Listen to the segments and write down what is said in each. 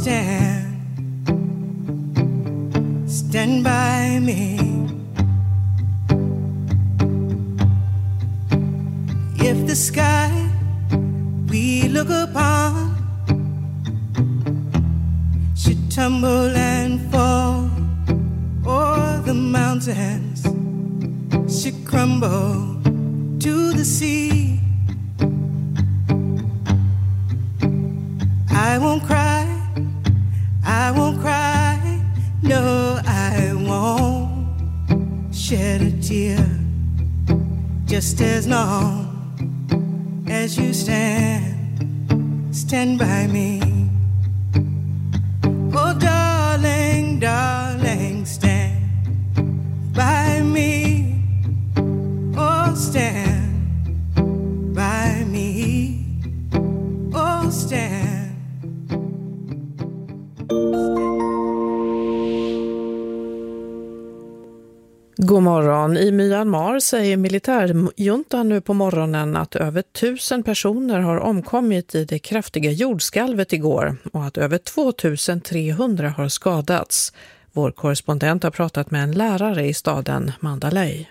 stand by me. If the sky we look upon should tumble and fall, or the mountains should crumble to the sea, I won't cry, I won't cry, no, I won't shed a tear, just as long as you stand by me. Oh darling, darling, stand by me. Oh stand by me. Oh stand. God morgon. I Myanmar säger militärjuntan nu på morgonen att över 1000 personer har omkommit i det kraftiga jordskalvet igår och att över 2300 har skadats. Vår korrespondent har pratat med en lärare i staden Mandalay.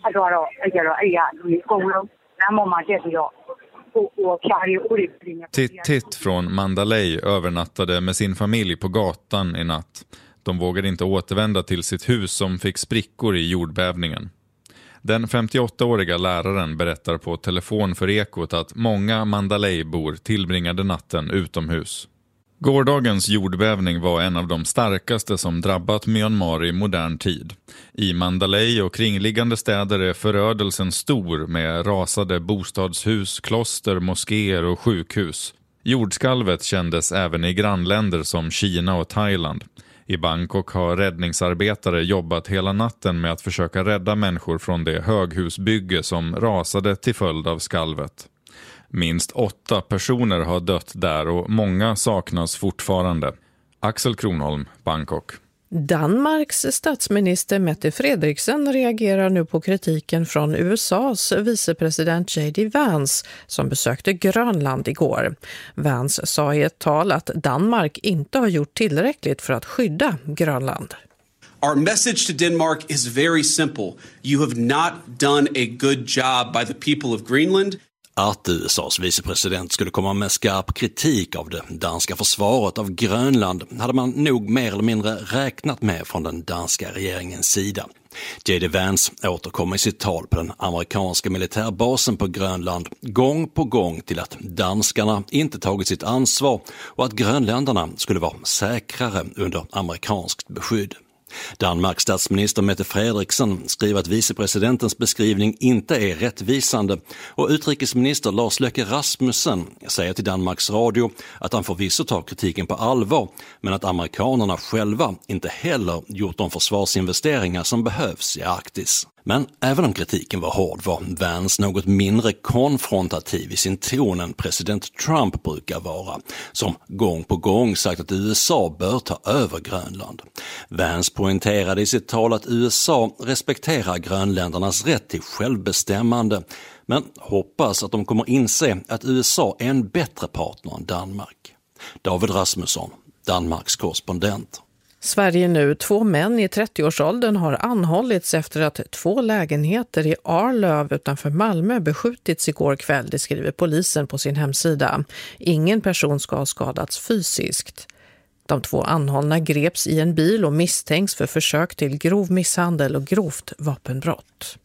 Titt från Mandalay övernattade med sin familj på gatan i natt. De vågade inte återvända till sitt hus som fick sprickor i jordbävningen. Den 58-åriga läraren berättar på telefon för Ekot att många Mandalay-bor tillbringade natten utomhus. Gårdagens jordbävning var en av de starkaste som drabbat Myanmar i modern tid. I Mandalay och kringliggande städer är förödelsen stor med rasade bostadshus, kloster, moskéer och sjukhus. Jordskalvet kändes även i grannländer som Kina och Thailand. I Bangkok har räddningsarbetare jobbat hela natten med att försöka rädda människor från det höghusbygge som rasade till följd av skalvet. Minst 8 personer har dött där och många saknas fortfarande. Axel Kronholm, Bangkok. Danmarks statsminister Mette Frederiksen reagerar nu på kritiken från USAs vicepresident J.D. Vance som besökte Grönland igår. Vance sa i ett tal att Danmark inte har gjort tillräckligt för att skydda Grönland. Our message to Denmark is very simple. You have not done a good job by the people of Greenland. Att USAs vicepresident skulle komma med skarp kritik av det danska försvaret av Grönland hade man nog mer eller mindre räknat med från den danska regeringens sida. J.D. Vance återkommer i sitt tal på den amerikanska militärbasen på Grönland gång på gång till att danskarna inte tagit sitt ansvar och att grönländarna skulle vara säkrare under amerikanskt beskydd. Danmarks statsminister Mette Frederiksen skriver att vicepresidentens beskrivning inte är rättvisande och utrikesminister Lars Løkke Rasmussen säger till Danmarks Radio att han förvisso tar kritiken på allvar men att amerikanerna själva inte heller gjort de försvarsinvesteringar som behövs i Arktis. Men även om kritiken var hård var Vance något mindre konfrontativ i sin ton än president Trump brukar vara, som gång på gång sagt att USA bör ta över Grönland. Vance poängterade i sitt tal att USA respekterar grönländernas rätt till självbestämmande, men hoppas att de kommer inse att USA är en bättre partner än Danmark. David Rasmusson, Danmarks korrespondent. Sverige nu. 2 män i 30-årsåldern har anhållits efter att 2 lägenheter i Arlöv utanför Malmö beskjutits igår kväll, det skriver polisen på sin hemsida. Ingen person ska ha skadats fysiskt. De 2 anhållna greps i en bil och misstänks för försök till grov misshandel och grovt vapenbrott.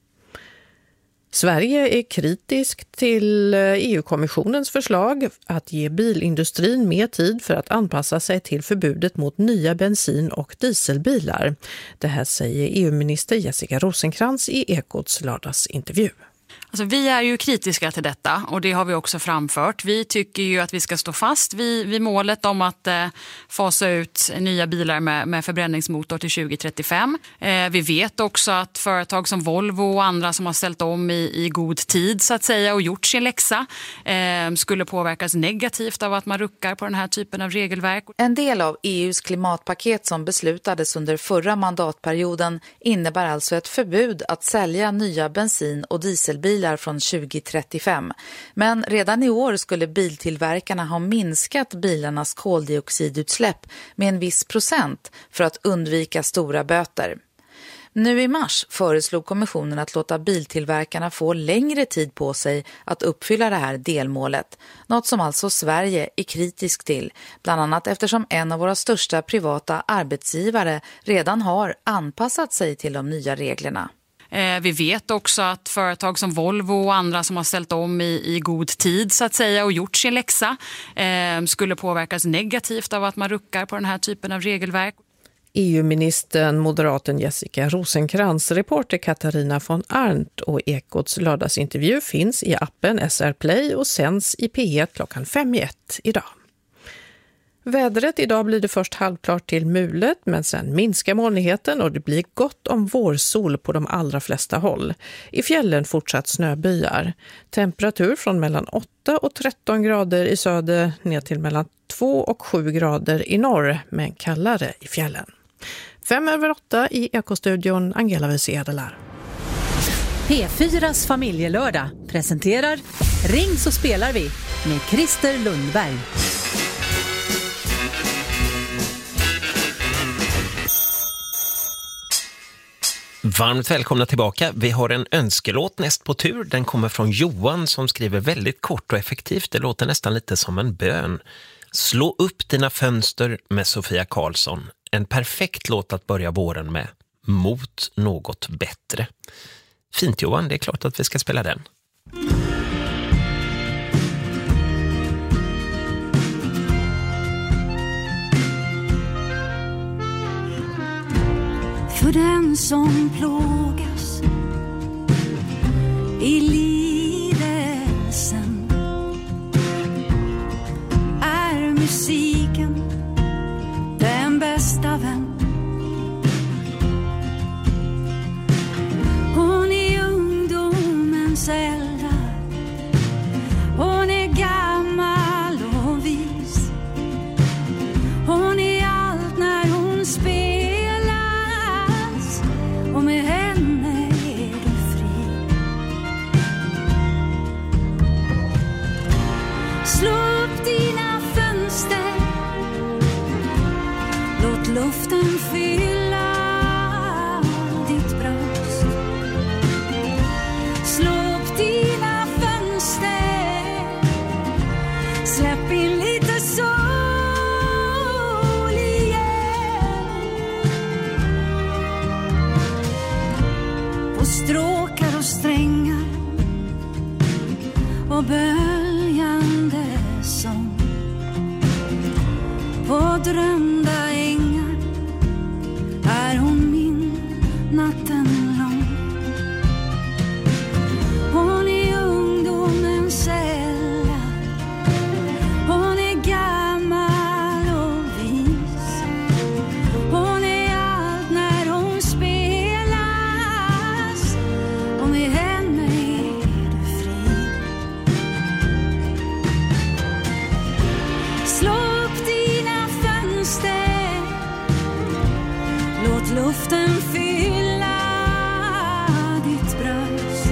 Sverige är kritiskt till EU-kommissionens förslag att ge bilindustrin mer tid för att anpassa sig till förbudet mot nya bensin- och dieselbilar. Det här säger EU-minister Jessica Rosencrantz i Ekots lördagsintervju. Alltså, vi är ju kritiska till detta och det har vi också framfört. Vi tycker ju att vi ska stå fast vid målet om att fasa ut nya bilar med förbränningsmotor till 2035. Vi vet också att företag som Volvo och andra som har ställt om i god tid så att säga och gjort sin läxa skulle påverkas negativt av att man ruckar på den här typen av regelverk. En del av EUs klimatpaket som beslutades under förra mandatperioden innebär alltså ett förbud att sälja nya bensin- och dieselbilar elbilar från 2035. Men redan i år skulle biltillverkarna ha minskat bilarnas koldioxidutsläpp med en viss procent för att undvika stora böter. Nu i mars föreslog kommissionen att låta biltillverkarna få längre tid på sig att uppfylla det här delmålet. Något som alltså Sverige är kritisk till, bland annat eftersom en av våra största privata arbetsgivare redan har anpassat sig till de nya reglerna. Vi vet också att företag som Volvo och andra som har ställt om i god tid så att säga och gjort sin läxa skulle påverkas negativt av att man ruckar på den här typen av regelverk. EU-ministern, moderaten Jessica Rosenkrantz, reporter Katarina von Arndt och Ekots lördagsintervju finns i appen SR Play och sänds i P1 klockan 5:01 idag. Vädret idag blir det först halvklart till mulet, men sen minskar molnigheten och det blir gott om vårsol på de allra flesta håll. I fjällen fortsatt snöbyar. Temperatur från mellan 8 och 13 grader i söder ner till mellan 2 och 7 grader i norr, men kallare i fjällen. 7:05 i Ekostudion, Angela Wiesedelar. P4s familjelördag presenterar Ring så spelar vi med Christer Lundberg. Varmt välkomna tillbaka. Vi har en önskelåt näst på tur. Den kommer från Johan som skriver väldigt kort och effektivt. Det låter nästan lite som en bön. Slå upp dina fönster med Sofia Karlsson. En perfekt låt att börja våren med. Mot något bättre. Fint Johan, det är klart att vi ska spela den. För den som plågas i lidelsen är musiken den bästa vän. Hon är ungdomens eldar, hon är gammal och vis. Hon är allt när hon spelar. Och med henne är du fri. Slå upp dina fönster. Låt luften fylla ditt bröst. Slå upp dina fönster. Släpp in lite sol. Stråkar och strängar och böljande sång. På drömda ängar är hon min natten lång. Hon är ungdomens älla, hon är gammal och vis. Hon är allt när hon spelar. Med henne är du fri. Slå upp dina fönster. Låt luften fylla ditt bröst.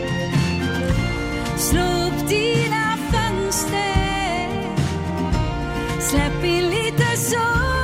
Slå upp dina fönster. Släpp in lite sol.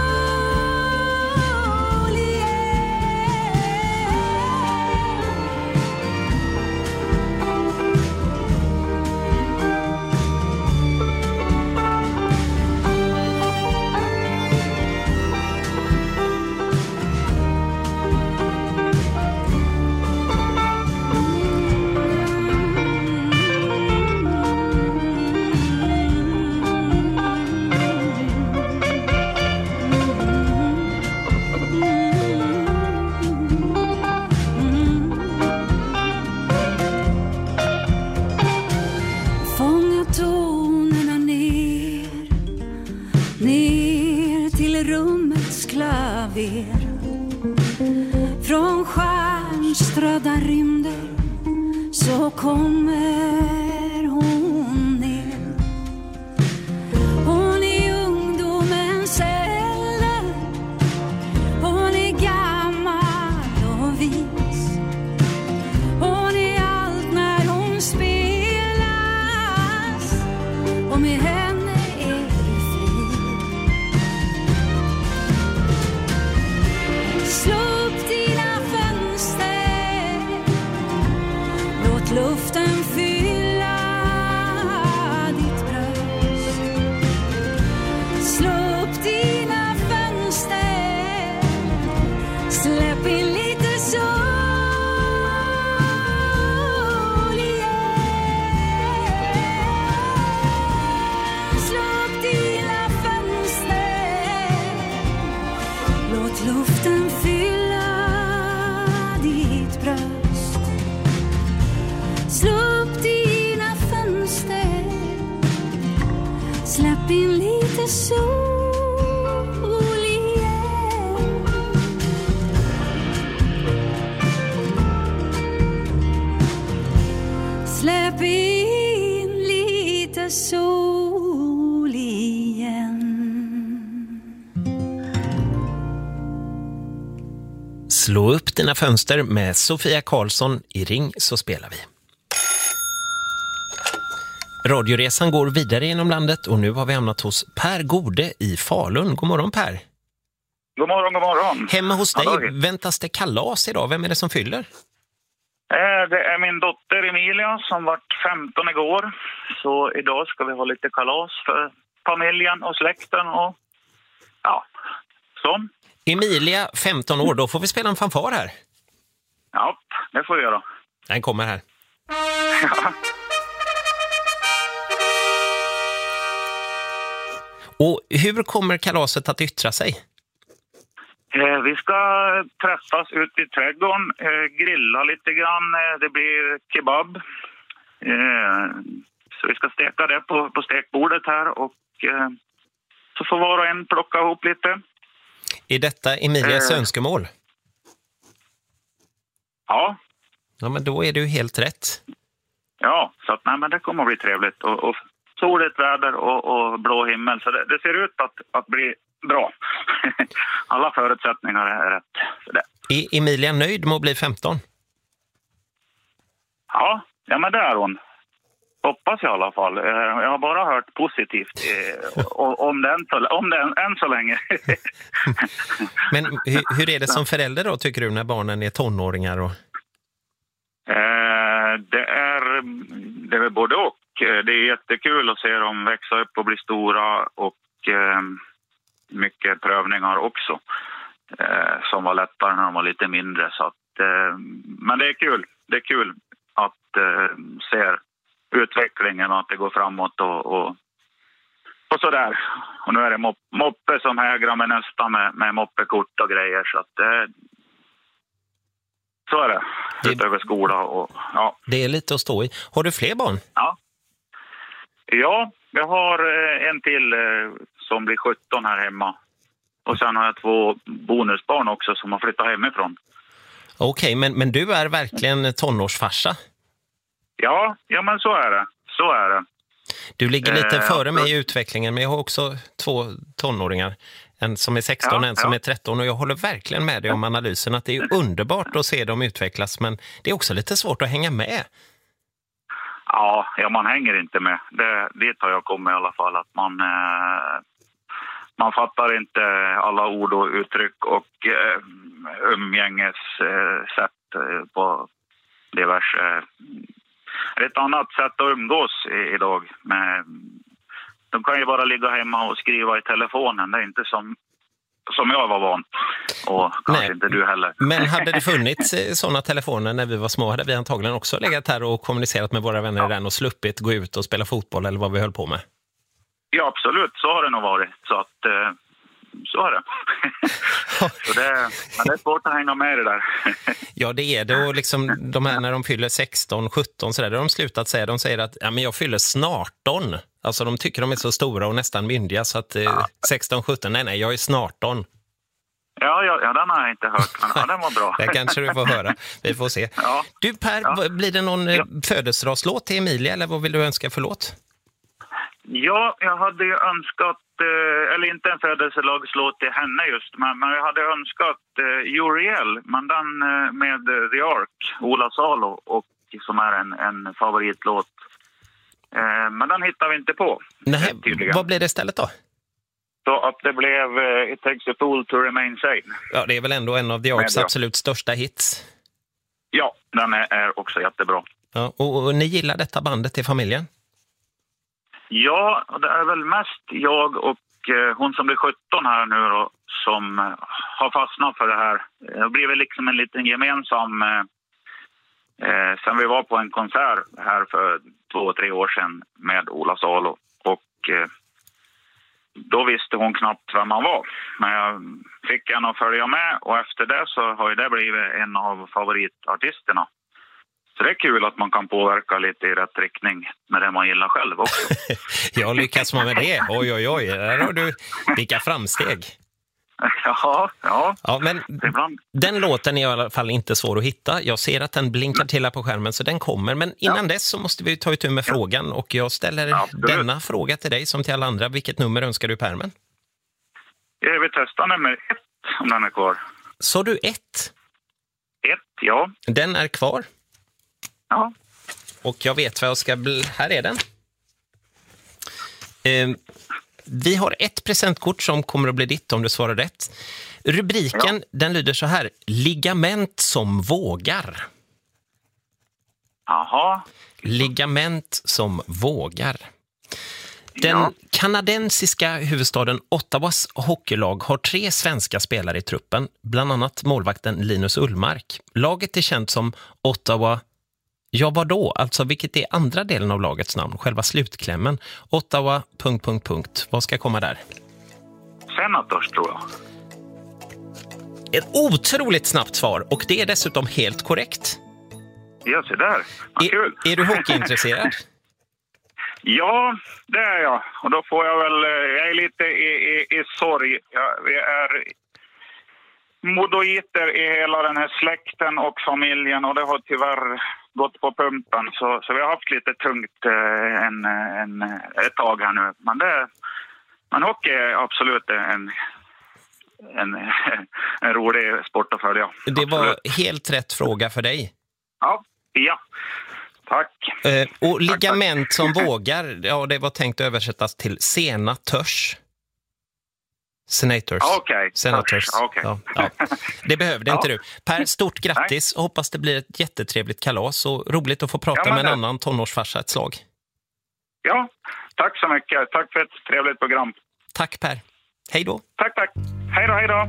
Från stjärnströdda rymder så kommer hon ner. Hon är ungdomens äldre, hon är gammal och vis. Hon är allt när hon med henne är du fri. Slå upp dina fönster, låt luften fylla ditt bröst. Slå upp dina fönster, släpp in lite sol igen. Slå upp dina fönster, låt luften fylla ditt bröst. Slå upp dina fönster, släpp in lite sol igen. Släpp in lite sol igen. Slå upp dina fönster med Sofia Karlsson i Ring så spelar vi. Radioresan går vidare genom landet och nu har vi hamnat hos Per Gode i Falun. God morgon Per. God morgon, god morgon. Hemma hos dig Hallå. väntas det kalas idag. Vem är det som fyller? Det är min dotter Emilia som vart 15 igår. Så idag ska vi ha lite kalas för familjen och släkten och ja, så. Emilia, 15 år. Då får vi spela en fanfar här. Ja, det får vi göra. Den kommer här. Ja. Och hur kommer kalaset att yttra sig? Vi ska träffas ute i trädgården, grilla lite grann. Det blir kebab. Så vi ska steka det på stekbordet här och så får var och en plocka ihop lite. Är detta Emilias önskemål? Ja. Ja, men då är det ju helt rätt. Ja, så att, nej, men det kommer att bli trevligt. Och soligt väder och blå himmel. Så det ser ut att bli bra. Alla förutsättningar är rätt för det. Är Emilia nöjd med att bli 15? Ja men det är hon. Hoppas i alla fall. Jag har bara hört positivt om den än så länge. Men hur är det som förälder då, tycker du, när barnen är tonåringar? Och... Det är både och. Det är jättekul att se dem växa upp och bli stora och mycket prövningar också. Som var lättare när de var lite mindre. Så att, men det är kul. Det är kul att se utvecklingen och att det går framåt och sådär. Och nu är det moppe som hägrar med nästan med moppekort och grejer. Så att så är det. Utöver skola och ja. Det är lite att stå i. Har du fler barn? Ja, jag har en till som blir 17 här hemma. Och sen har jag 2 bonusbarn också som har flyttat hemifrån. Okej, men du är verkligen tonårsfarsa? Ja, men så är det. Så är det. Du ligger lite före mig i utvecklingen, men jag har också 2 tonåringar. En som är 16 och en som är 13. Och jag håller verkligen med dig om analysen att det är underbart att se dem utvecklas. Men det är också lite svårt att hänga med. Ja, man hänger inte med. Det har jag kommit i alla fall. Att man fattar inte alla ord och uttryck och umgängessätt på diverse... Ett annat sätt att umgås idag. De kan ju bara ligga hemma och skriva i telefonen. Det är inte som jag var van. Och kanske inte du heller. Men hade det funnits sådana telefoner när vi var små, hade vi antagligen också legat här och kommunicerat med våra vänner i den och sluppit gå ut och spela fotboll eller vad vi höll på med. Ja, absolut. Så har det nog varit. Så att så är det. Men det är svårt att hänga med i det där. Ja, det är det. Och liksom de här när de fyller 16, 17 sådär, då har de slutat säga. De säger att men jag fyller snarton. Alltså de tycker de är så stora och nästan myndiga så att 16, 17, nej, jag är snarton. Ja, den har jag inte hört. Men den var bra. Det kanske du får höra. Vi får se. Ja. Du Per, blir det någon födelsedagslåt till Emilia eller vad vill du önska för låt? Ja, jag hade ju önskat, eller inte en födelsedagslåt till henne just, men jag hade önskat Uriel, men den med The Ark, Ola Salo, och som är en favoritlåt Men den hittar vi inte på. Nej, vad blev det istället då? Så att det blev It Takes a Fool to Remain Sane. Ja, det är väl ändå en av The Arcs absolut största hits. Ja, den är också jättebra. Ja, och ni gillar detta bandet i familjen? Ja, det är väl mest jag och hon som blir 17 här nu då, som har fastnat för det här. Det blir väl liksom en liten gemensam... sen vi var på en konsert här för 2-3 år sedan med Ola Salo. Och då visste hon knappt vem man var. Men jag fick henne att följa med och efter det så har ju det blivit en av favoritartisterna. Så det är kul att man kan påverka lite i rätt riktning med det man gillar själv också. Jag lyckas med det. Oj, där har du vilka framsteg. Ja, men den låten är i alla fall inte svår att hitta. Jag ser att den blinkar till här på skärmen så den kommer. Men innan dess så måste vi ta itu med frågan och jag ställer denna fråga till dig som till alla andra. Vilket nummer önskar du i pärmen? Jag vill testa nummer 1 om den är kvar. Så du 1? 1, ja. Den är kvar? Ja. Och jag vet vad jag ska... Här är den. Vi har ett presentkort som kommer att bli ditt om du svarar rätt. Rubriken, den lyder så här. Ligament som vågar. Aha. Ligament som vågar. Den kanadensiska huvudstaden Ottawas hockeylag har 3 svenska spelare i truppen. Bland annat målvakten Linus Ullmark. Laget är känt som Ottawa... Ja, vad då? Alltså, vilket är andra delen av lagets namn? Själva slutklämmen. Ottawa... ... Vad ska komma där? Senators, tror jag. Ett otroligt snabbt svar. Och det är dessutom helt korrekt. Ja, så där. Vad kul. Är du hockeyintresserad? Ja, det är jag. Och då får jag väl... Jag är lite i sorg. Vi är... modoiter i hela den här släkten och familjen och det har tyvärr gått på pumpen så vi har haft lite tungt ett tag här nu. Men hockey är absolut en rolig sport att följa. Det var helt rätt fråga för dig. Ja. Tack. Och ligament som vågar, ja, det var tänkt att översättas till senatörs. Senators. Okay. Senators. Okay. Ja. Det behövde inte du. Per, stort grattis. Nej. Hoppas det blir ett jättetrevligt kalas och roligt att få prata med en annan tonårsfarsa ett slag. Ja, tack så mycket. Tack för ett trevligt program. Tack Per. Hej då. Tack. Hej då.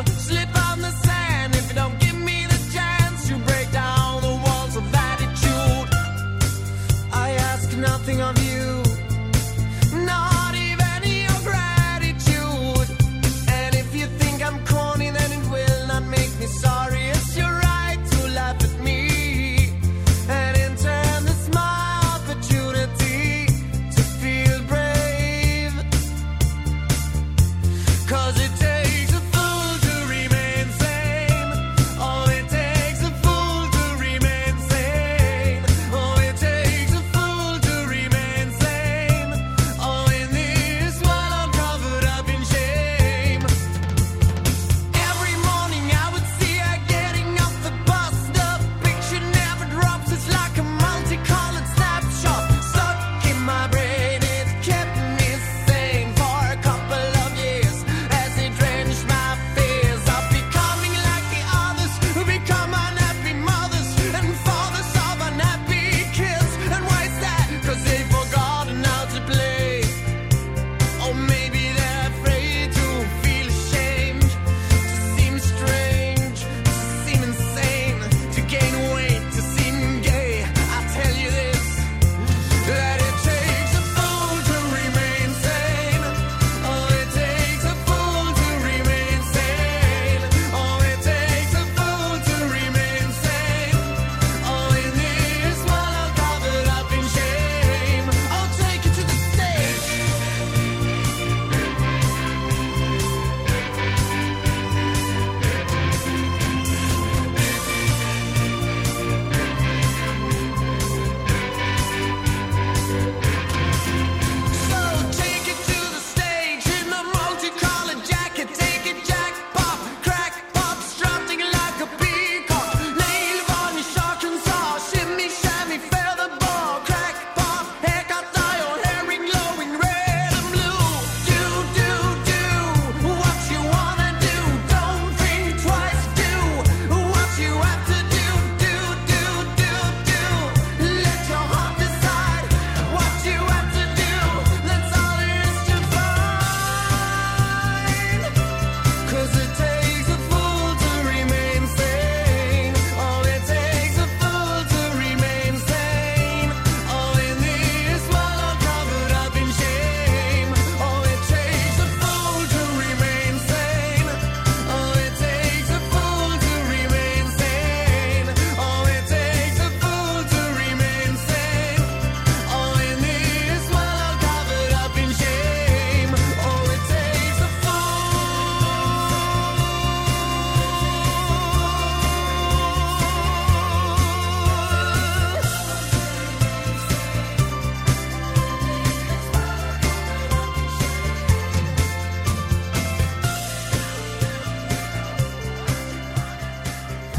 That it you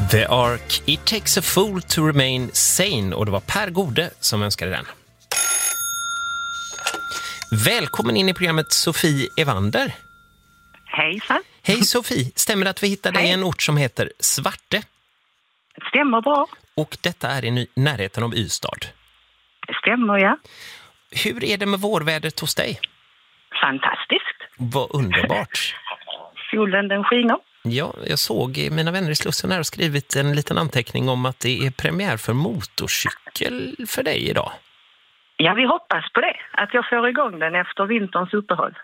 The Ark, It takes a fool to remain sane, och det var Per Gode som önskade den. Välkommen in i programmet Sofie Evander. Hejsan. Hej Sofie, stämmer det att vi hittade dig i en ort som heter Svarte? Stämmer bra. Och detta är i närheten av Ystad. Det stämmer, ja. Hur är det med vårvädret hos dig? Fantastiskt. Vad underbart. Solen den skiner. Ja, jag såg mina vänner i Slussen här och skrivit en liten anteckning om att det är premiär för motorcykel för dig idag. Ja, vi hoppas på det. Att jag får igång den efter vinterns uppehåll.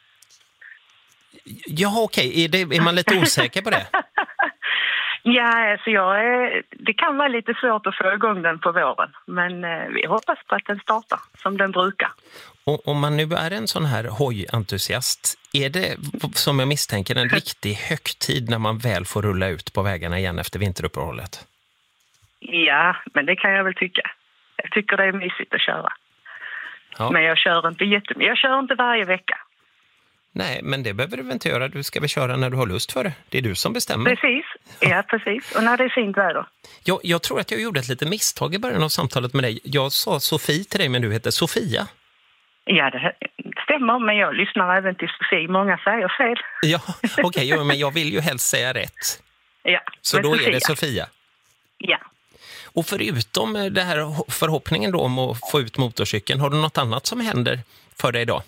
Ja, okej. Är man lite osäker på det? Ja, alltså det kan vara lite svårt att få igång den på våren. Men vi hoppas på att den startar som den brukar. Och om man nu är en sån här hojentusiast, är det som jag misstänker en riktig högtid när man väl får rulla ut på vägarna igen efter vinteruppehållet? Ja, men det kan jag väl tycka. Jag tycker det är mysigt att köra. Ja. Men jag kör inte jag kör inte varje vecka. Nej, men det behöver du väl inte göra. Du ska väl köra när du har lust för det. Det är du som bestämmer. Precis, ja precis. Och när det är fint väder. Jag tror att jag gjorde ett litet misstag i början av samtalet med dig. Jag sa Sofie till dig, men du heter Sofia. Ja, det stämmer, men jag lyssnar även till Sofie. Många säger fel. Ja, okej, men jag vill ju helst säga rätt. Ja, så då Sofia. Är det Sofia. Ja. Och förutom det här förhoppningen då om att få ut motorcykeln, har du något annat som händer för dig idag?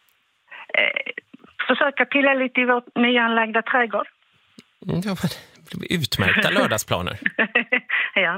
Försöka pilla lite i vår nyanlagda trädgård. Ja, utmärkta lördagsplaner. Ja.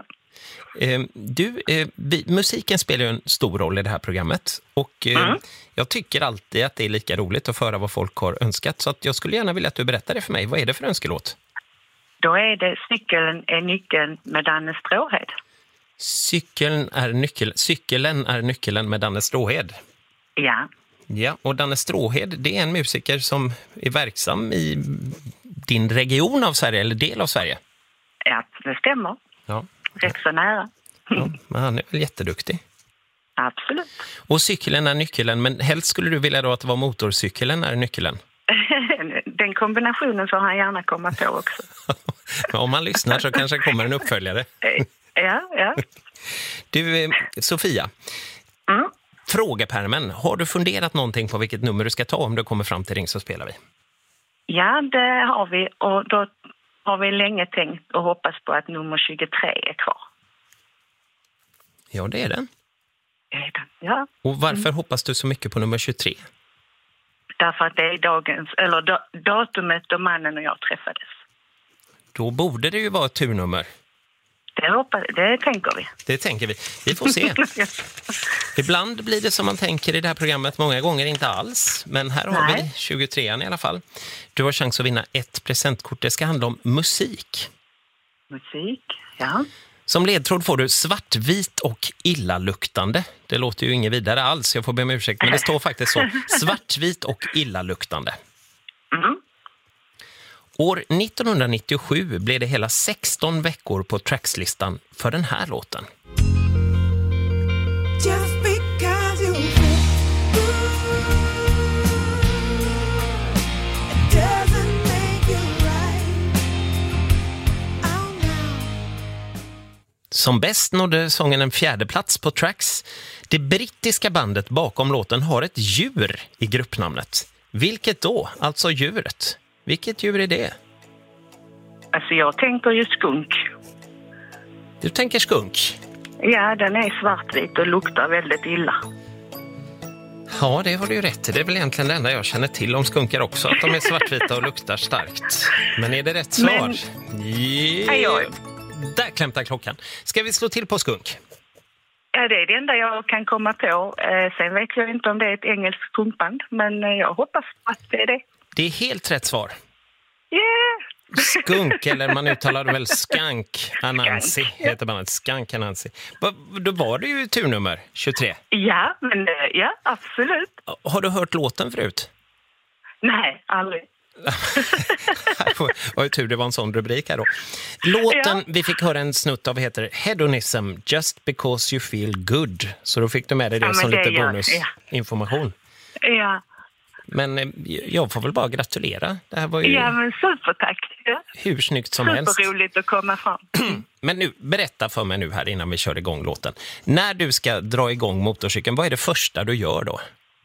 Musiken spelar ju en stor roll i det här programmet. Och jag tycker alltid att det är lika roligt att föra vad folk har önskat. Så att jag skulle gärna vilja att du berättar det för mig. Vad är det för önskelåt? Då är det Cykeln är nyckeln med Danne Stråhed. Cykeln är nyckeln med Danne Stråhed. Ja. Ja, och Danne Stråhed, det är en musiker som är verksam i din region av Sverige, eller del av Sverige. Ja, det stämmer. Ja. Rätt så nära. Ja, men han är väl jätteduktig. Absolut. Och cykeln är nyckeln, men helst skulle du vilja då att det var motorcykeln är nyckeln? Den kombinationen får han gärna komma på också. Om man lyssnar så kanske kommer en uppföljare. Ja. Du, Sofia. Frågepärmen. Har du funderat någonting på vilket nummer du ska ta om du kommer fram till Ring så spelar vi? Ja, det har vi. Och då har vi länge tänkt och hoppas på att nummer 23 är kvar. Ja, det är den. Ja. Och varför hoppas du så mycket på nummer 23? Därför att det är datumet då mannen och jag träffades. Då borde det ju vara ett turnummer. Det tänker vi. Det tänker vi. Vi får se. Ibland blir det som man tänker i det här programmet, många gånger inte alls. Men här har vi 23an i alla fall. Du har chans att vinna ett presentkort. Det ska handla om musik. Musik, ja. Som ledtråd får du svartvit och illaluktande. Det låter ju inget vidare alls, jag får be om ursäkt. Men det står faktiskt så. Svartvit och illaluktande. År 1997 blev det hela 16 veckor på Trackslistan för den här låten. Just because you it doesn't make you right. Oh no. Som bäst nådde sången en 4:e plats på Tracks. Det brittiska bandet bakom låten har ett djur i gruppnamnet. Vilket då? Alltså djuret. Vilket djur är det? Alltså jag tänker ju skunk. Du tänker skunk? Ja, den är svartvit och luktar väldigt illa. Ja, det har du ju rätt i. Det är väl egentligen det enda jag känner till om skunkar också. Att de är svartvita och luktar starkt. Men är det rätt svar? Där klämtar klockan. Ska vi slå till på skunk? Ja, det är det enda jag kan komma på. Sen vet jag inte om det är ett engelskt punkband. Men jag hoppas att det är det. Det är helt rätt svar. Yeah! Skunk, eller man uttalar väl Skank Anansi, heter bandet. Skank Anansi. Då var det ju turnummer 23. Ja, men ja, absolut. Har du hört låten förut? Nej, aldrig. Vad tur, det var en sån rubrik här då. Låten vi fick höra en snutt av heter Hedonism, Just Because You Feel Good. Så då fick du med dig det som lite bonusinformation. Ja. Men jag får väl bara gratulera. Det här var ju... Ja, men supertack. Ja. hur snyggt som helst. Superroligt att komma fram. Men nu, berätta för mig nu här innan vi kör igång låten. När du ska dra igång motorcykeln, vad är det första du gör då?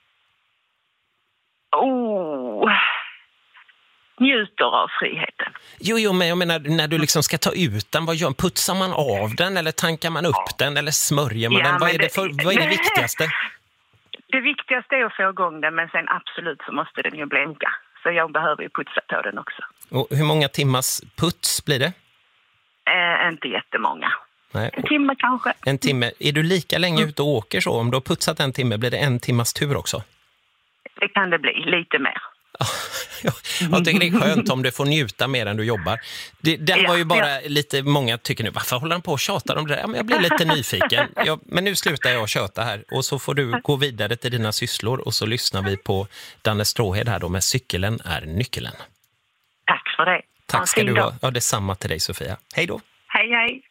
Njuter av friheten. Jo, men jag menar, när du liksom ska ta ut den, vad gör, putsar man av den eller tankar man upp den eller smörjer man den? Vad är det viktigaste? Det viktigaste är att få igång den, men sen absolut så måste den ju blänka. Så jag behöver ju putsa på den också. Och hur många timmars puts blir det? Inte jättemånga. Nej. En timme kanske. En timme. Är du lika länge ute och åker så? Om du har putsat en timme, blir det en timmas tur också? Det kan det bli, lite mer. Jag tycker det är skönt om du får njuta mer än du jobbar. Det var ju bara lite, många tycker nu, varför håller han på och tjatar om det där? Men jag blir lite nyfiken. Men nu slutar jag tjata här och så får du gå vidare till dina sysslor och så lyssnar vi på Danne Stråhed här då med Cykeln är nyckeln. Tack för det. Tack ska du ha. Ja, det är samma till dig Sofia. Hej då. Hej, hej.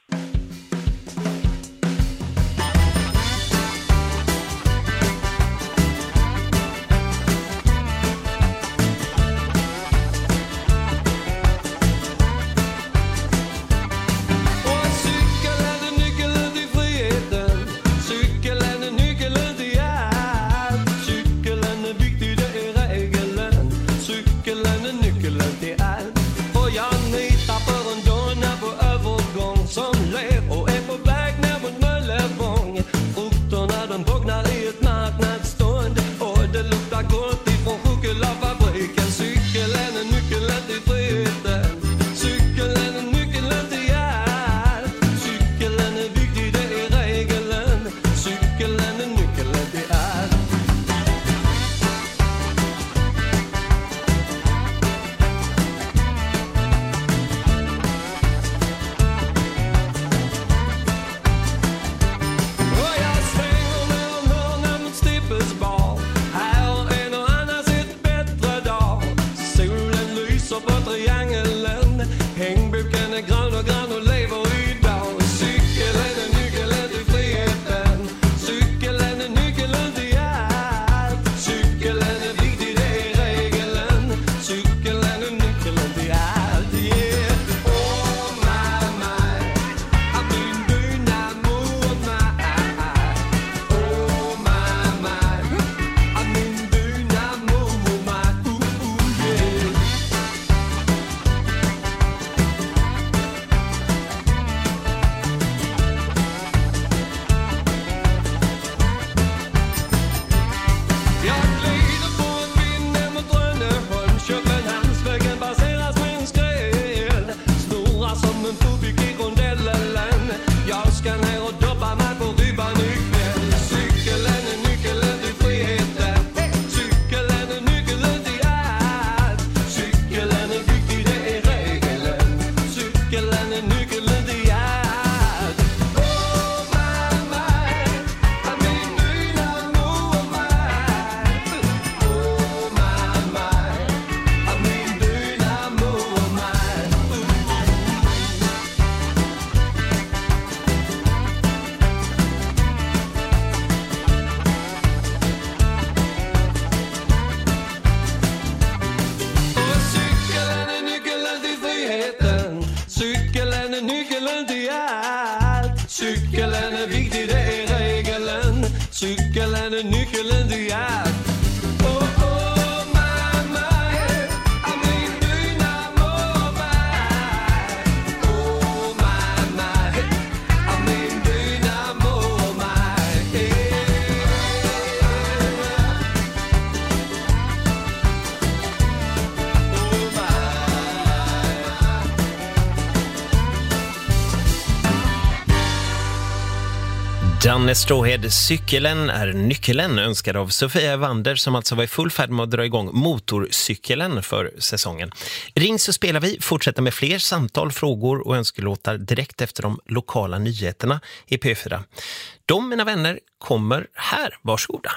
Danne Stråhed, Cykeln är nyckeln, önskad av Sofia Evander som alltså var i full färd med att dra igång motorcykeln för säsongen. Ring så spelar vi, fortsätter med fler samtal, frågor och önskelåtar direkt efter de lokala nyheterna i P4. De, mina vänner, kommer här. Varsågoda.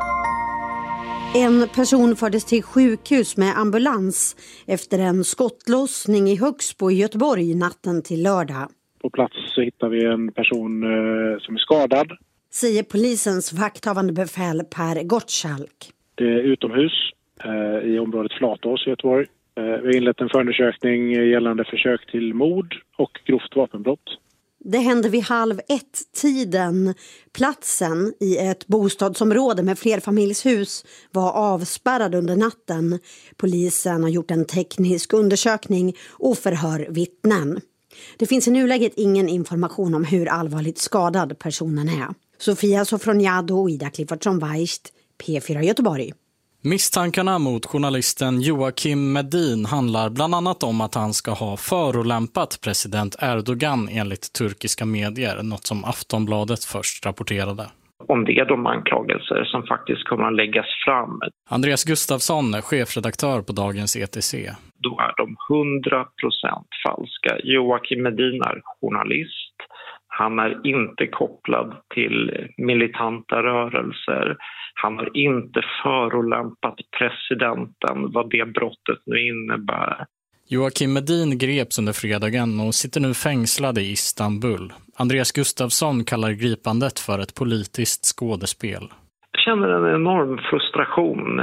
En person fördes till sjukhus med ambulans efter en skottlossning i Högsbo i Göteborg natten till lördag. På plats så hittar vi en person som är skadad. Säger polisens vakthavande befäl Per Gottschalk. Det är utomhus i området Flatås i Göteborg. Vi har inlett en förundersökning gällande försök till mord och grovt vapenbrott. Det hände vid 12:30-tiden. Platsen i ett bostadsområde med flerfamiljshus var avspärrad under natten. Polisen har gjort en teknisk undersökning och förhör vittnen. Det finns i nuläget ingen information om hur allvarligt skadad personen är. Sofia Sofroniado och Ida Cliffordsson Weist, P4 Göteborg. Misstankarna mot journalisten Joakim Medin handlar bland annat om att han ska ha förolämpat president Erdogan enligt turkiska medier, något som Aftonbladet först rapporterade. Om det är de anklagelser som faktiskt kommer att läggas fram. Andreas Gustafsson, chefredaktör på Dagens ETC. Då är de 100% falska. Joakim Medin är journalist. Han är inte kopplad till militanta rörelser. Han har inte förolämpat presidenten, vad det brottet nu innebär. Joakim Medin greps under fredagen och sitter nu fängslad i Istanbul. Andreas Gustafsson kallar gripandet för ett politiskt skådespel. Jag känner en enorm frustration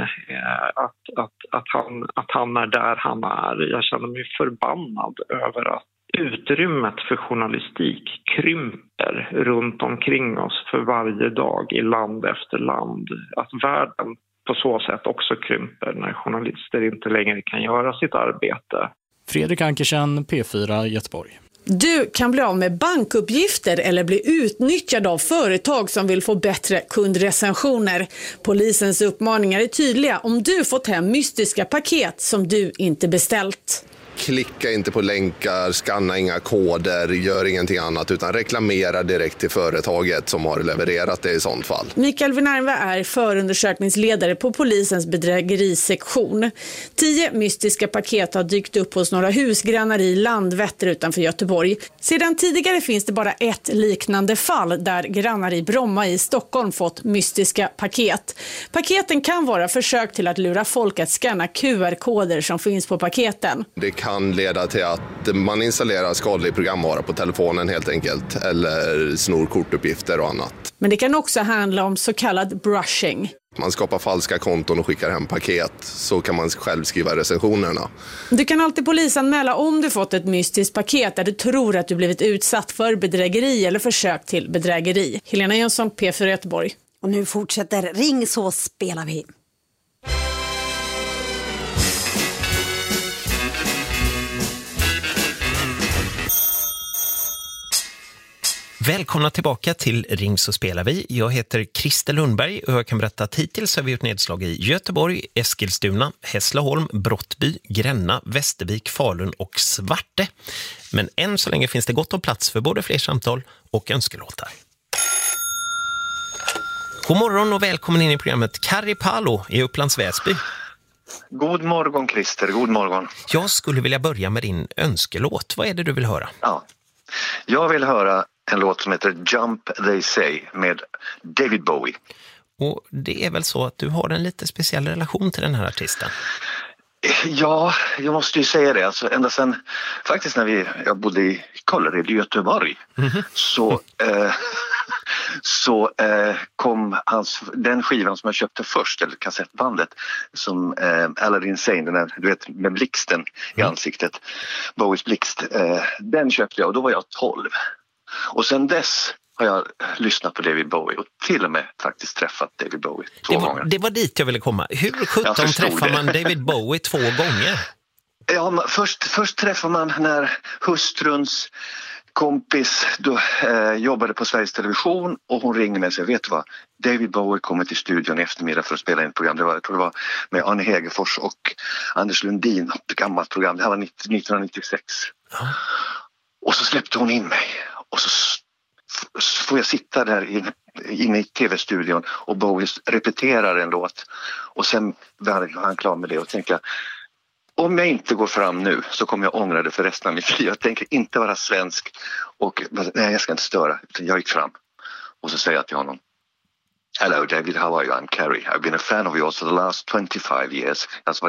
att han är där han är. Jag känner mig förbannad över att utrymmet för journalistik krymper runt omkring oss för varje dag i land efter land. Att världen på så sätt också krymper när journalister inte längre kan göra sitt arbete. Fredrik Ankersen, P4 Göteborg. Du kan bli av med bankuppgifter eller bli utnyttjad av företag som vill få bättre kundrecensioner. Polisens uppmaningar är tydliga om du fått hem mystiska paket som du inte beställt. Klicka inte på länkar, skanna inga koder, gör ingenting annat utan reklamera direkt till företaget som har levererat det i sånt fall. Mikael Vinarva är förundersökningsledare på polisens bedrägerisektion. 10 mystiska paket har dykt upp hos några husgrannar i Landvetter utanför Göteborg. Sedan tidigare finns det bara ett liknande fall där grannar i Bromma i Stockholm fått mystiska paket. Paketen kan vara försök till att lura folk att skanna QR-koder som finns på paketen. Det kan leda till att man installerar skadlig programvara på telefonen helt enkelt eller snor kortuppgifter och annat. Men det kan också handla om så kallad brushing. Man skapar falska konton och skickar hem paket, så kan man själv skriva recensionerna. Du kan alltid polisanmäla om du fått ett mystiskt paket där du tror att du blivit utsatt för bedrägeri eller försök till bedrägeri. Helena Jönsson, P4 Göteborg. Och nu fortsätter Ring så spelar vi. Välkomna tillbaka till Ring så spelar vi. Jag heter Christer Lundberg och jag kan berätta att hittills har vi gjort nedslag i Göteborg, Eskilstuna, Hässleholm, Brottby, Gränna, Västervik, Falun och Svarte. Men än så länge finns det gott om plats för både fler samtal och önskelåtar. God morgon och välkommen in i programmet Kari Palo i Upplands Väsby. God morgon Christer, god morgon. Jag skulle vilja börja med din önskelåt. Vad är det du vill höra? Ja, jag vill höra en låt som heter Jump They Say med David Bowie. Och det är väl så att du har en lite speciell relation till den här artisten? Ja, jag måste ju säga det. Alltså, ända sedan faktiskt när jag bodde i Kållered i Göteborg så kom den skivan som jag köpte först, eller kassettbandet, som Aladdin Sane, den där, du vet, med blixten i ansiktet, Bowies blixt, den köpte jag och då var jag 12. Och sen dess har jag lyssnat på David Bowie och till och med faktiskt träffat David Bowie 2 gånger. Det var dit jag ville komma. Hur 17 träffar man David Bowie 2 gånger? Ja, först träffar man när hustruns kompis jobbade på Sveriges Television och hon ringde mig och sa, vet du vad, David Bowie kommer till studion i eftermiddag för att spela in ett program. Jag tror det var med Arne Hegerfors och Anders Lundin, ett gammalt program. Det här var 1996. Ja. Och så släppte hon in mig och så får jag sitta där inne i tv-studion och Bowie repeterar en låt och sen var han klar med det och tänkte, om jag inte går fram nu så kommer jag ångra det för resten av mitt liv. Jag tänker inte vara svensk och nej, jag ska inte störa. Jag gick fram och så säger jag till honom, Hello David, how are you? I'm Carrie. I've been a fan of yours for the last 25 years. Alltså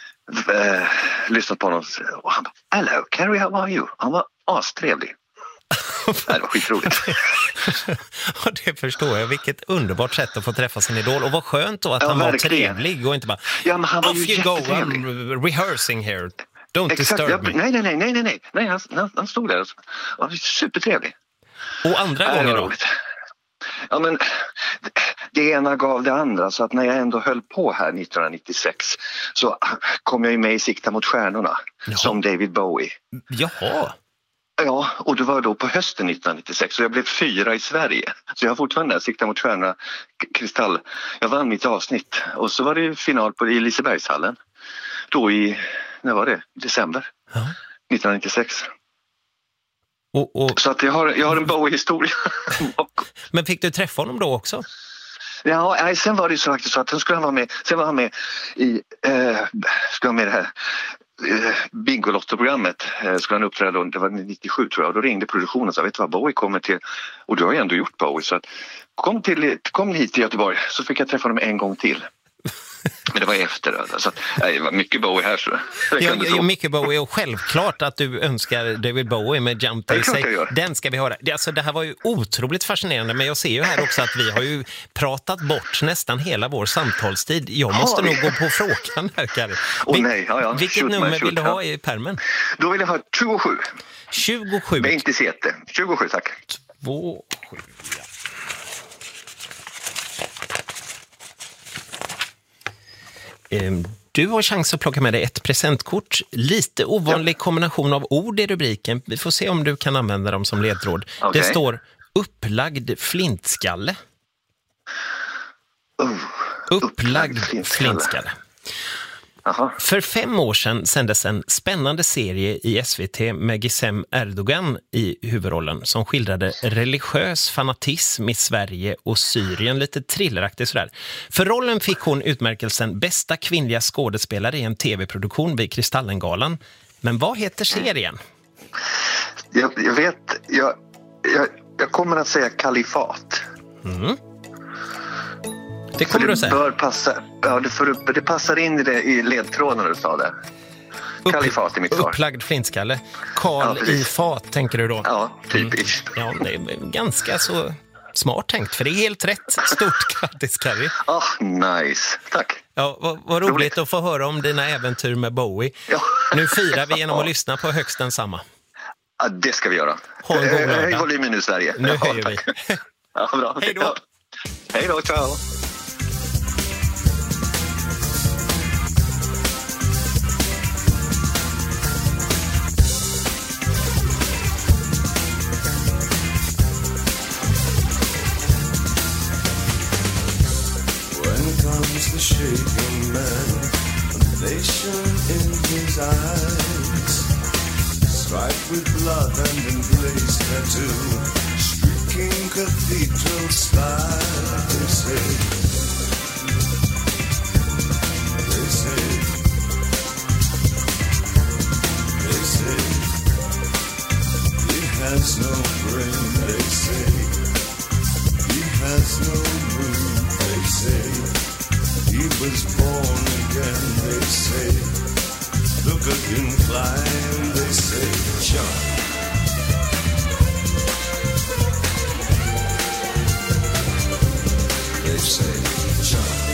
lyssnat på honom och han bara, Hello Carrie, how are you? Han var astrevlig. Det var skitroligt. Ja, det förstår jag. Vilket underbart sätt att få träffa sin idol. Och vad skönt då att han var trevlig och inte bara men han var off ju you go, jättetrevlig. I'm rehearsing here. Don't disturb me. Nej, han stod där och var supertrevlig. Och andra gånger då? Ja, men det ena gav det andra, så att när jag ändå höll på här 1996 så kom jag ju med i Sikta mot stjärnorna som David Bowie. Jaha. Ja, och det var då på hösten 1996 och jag blev 4 i Sverige. Så jag har fortfarande Sikta mot stjärnorna, Kristall. Jag vann mitt avsnitt och så var det final i Lisebergshallen. Då när var det? December 1996. Så att jag har en Bowie-historia. Men fick du träffa honom då också? Ja, sen var det så faktiskt så att han var med i det här Bingolotto-programmet. Skulle han uppträda då, det var 97 tror jag, och då ringde produktionen och sa, vet du vad, Bowie kommer till, och du har ju ändå gjort Bowie, så att kom hit till Göteborg, så fick jag träffa honom en gång till. Men det var efter, så att, det var mycket Bowie här. Så mycket Bowie, och självklart att du önskar David Bowie med Jump They Say. Den ska vi höra. Det här var ju otroligt fascinerande, men jag ser ju här också att vi har ju pratat bort nästan hela vår samtalstid. Jag måste nog gå på frågan här, Kari. Vilket nummer vill du ha i permen? Då vill jag ha 27. 27? Men inte sete. 27, tack. 27, ja. Du har chans att plocka med dig ett presentkort. Lite ovanlig kombination av ord i rubriken. Vi får se om du kan använda dem som ledtråd. Det står upplagd flintskalle. Upplagd flintskalle. Aha. För 5 år sedan sändes en spännande serie i SVT med Gizem Erdogan i huvudrollen som skildrade religiös fanatism i Sverige och Syrien, lite thrilleraktigt sådär. För rollen fick hon utmärkelsen bästa kvinnliga skådespelare i en tv-produktion vid Kristallengalan. Men vad heter serien? Jag vet, jag kommer att säga Kalifat. Det kommer du säga. Bör passa, det passar in i ledtråden du sa det. Kalifat i mitt svar. Upplagd flintskalle. Karl i fat, tänker du då? Ja, typiskt. Ja, det är ganska så smart tänkt, för det är helt rätt. Stort grattis, Kari. Nice. Tack. Ja, vad roligt att få höra om dina äventyr med Bowie. Ja. Nu firar vi genom att lyssna på högst densamma. Ja, det ska vi göra. Ha en god lördag. Höj volymen nu, Sverige. Nu höjer vi. Ja, bra. Hej då. Hej då, ciao. The shaking man, a nation in his eyes, striped with blood and emblazed tattoo, streaking cathedral style. They say, he has no brain. They say, he has no mood. They say, he was born again, they say. Look at him climb, they say. Jump. They say, jump.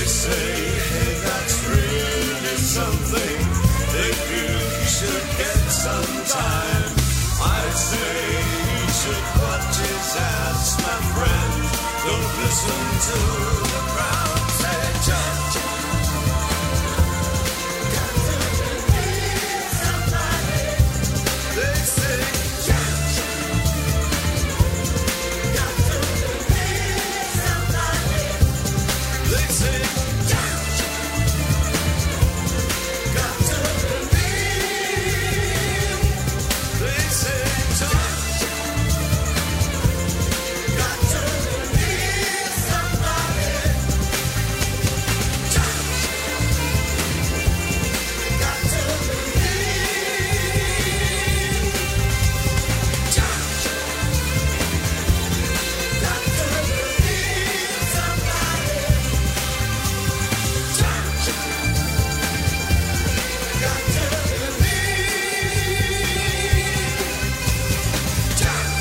say, hey, that's really something that you should get sometime. I'd say he should watch his ass, my friend. Don't listen to the crowd. Say, jump, jump. Got to believe somebody. They say, jump, jump. Got to believe somebody. They say, jump, jump. Got to believe. They say, jump, jump. Got to believe somebody. Jump, got to believe. Jump, got to believe somebody. Jump, got to believe. Jump,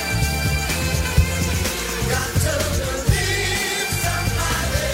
got to believe somebody.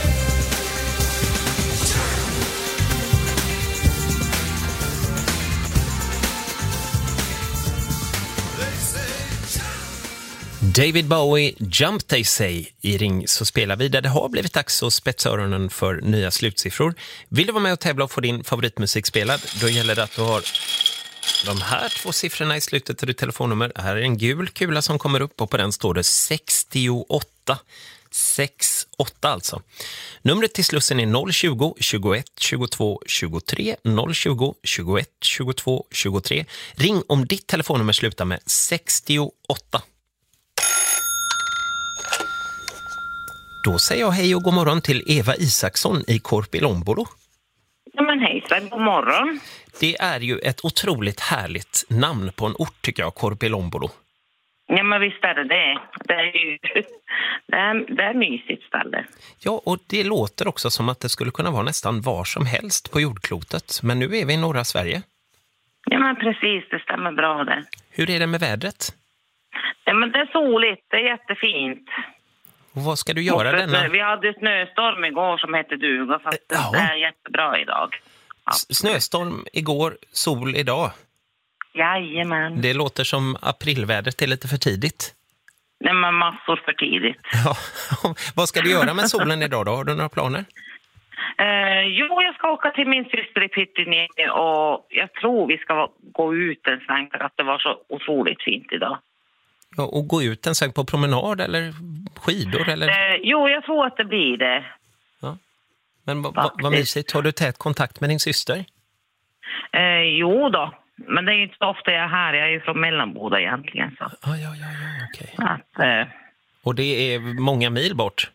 David Bowie, Jump They Say. I Ring så spelar vi där det har blivit dags att spetsa öronen för nya slutsiffror. Vill du vara med och tävla och få din favoritmusik spelad, då gäller det att du har de här 2 siffrorna i slutet av ditt telefonnummer. Här är en gul kula som kommer upp och på den står det 68. 68 alltså. Numret till Slussen är 020 21 22 23 020 21 22 23. Ring om ditt telefonnummer slutar med 68. Då säger jag hej och god morgon till Eva Isaksson i Korpilombolo. Ja, men hejsan, god morgon. Det är ju ett otroligt härligt namn på en ort tycker jag, Korpilombolo. Ja, men visst är det. Det är ju det är mysigt ställe. Ja, och det låter också som att det skulle kunna vara nästan var som helst på jordklotet. Men nu är vi i norra Sverige. Ja, men precis, det stämmer bra det. Hur är det med vädret? Ja, men det är soligt, det är jättefint. Och vad ska du göra denna? Vi hade snöstorm igår som hette duga, fast det är jättebra idag. Snöstorm igår, sol idag. Jajamän. Det låter som aprilvädret är lite för tidigt. Nej, men massor för tidigt. Ja. Vad ska du göra med solen idag då? Har du några planer? Jo, jag ska åka till min syster i Pyttinge och jag tror vi ska gå ut en sväng för att det var så otroligt fint idag. Ja, och gå ut en sväng på promenad eller skidor? Eller? Jo, jag tror att det blir det. Ja. Men vad mysigt. Har du tät kontakt med din syster? Jo då. Men det är ju inte så ofta jag är här. Jag är ju från Mellanboda egentligen. Så. Ja, okej. Och det är många mil bort?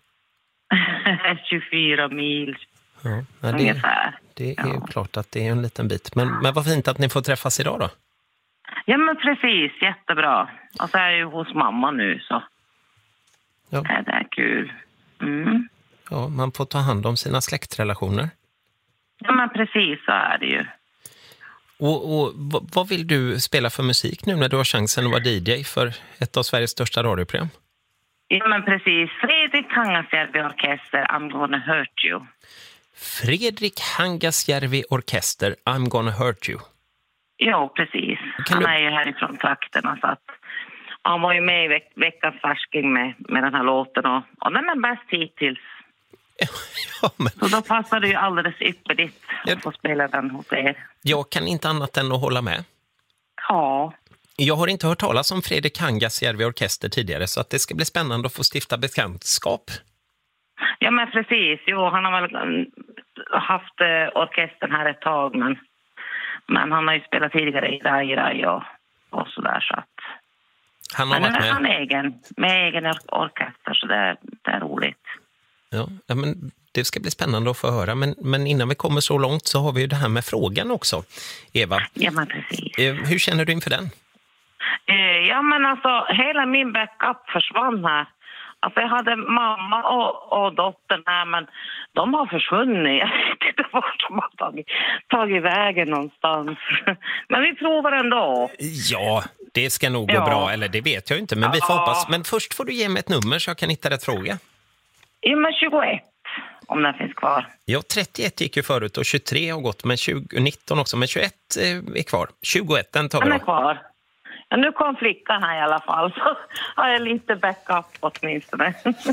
24 mil. Ja, ungefär. Det är ju klart att det är en liten bit. Men vad fint att ni får träffas idag då? Ja, men precis. Jättebra. Och så är jag ju hos mamma nu så. Ja. Det är kul. Mm. Ja, man får ta hand om sina släktrelationer. Ja, men precis så är det ju. Och vad vill du spela för musik nu när du har chansen att vara DJ för ett av Sveriges största radioprogram? Ja, men precis. Fredrik Hangasjärvi Orkester, I'm gonna hurt you. Fredrik Hangasjärvi Orkester, I'm gonna hurt you. Ja, precis. Han är ju härifrån trakterna så att han var ju med i veckans färsking med den här låten och den är bäst hittills. Ja, men... Så då passar det ju alldeles ypperligt att få spela den hos er. Jag kan inte annat än att hålla med. Ja. Jag har inte hört talas om Fredrik Hangasjärvi Orkester tidigare så att det ska bli spännande att få stifta bekantskap. Ja, men precis. Jo, han har väl haft orkestern här ett tag men han har ju spelat tidigare i Rai och sådär så att... Han har varit med? Han är med egen orkester så det är roligt. Ja, men det ska bli spännande att få höra. Men innan vi kommer så långt så har vi ju det här med frågan också, Eva. Ja, men precis. Hur känner du inför den? Ja, men alltså hela min backup försvann här. Alltså jag hade mamma och dottern här, men de har försvunnit. Jag vet inte vart de har tagit vägen någonstans. Men vi provar ändå. Ja, det ska nog gå bra. Eller det vet jag inte, men vi får hoppas. Men först får du ge mig ett nummer så jag kan hitta rätt fråga. Ja, men 21. om den finns kvar. Ja, 31 gick ju förut och 23 har gått, men 19 också, men 21 är kvar. 21, den tar vi då. Den är kvar. Ja, nu kom flickan här i alla fall, så har jag lite backup åtminstone.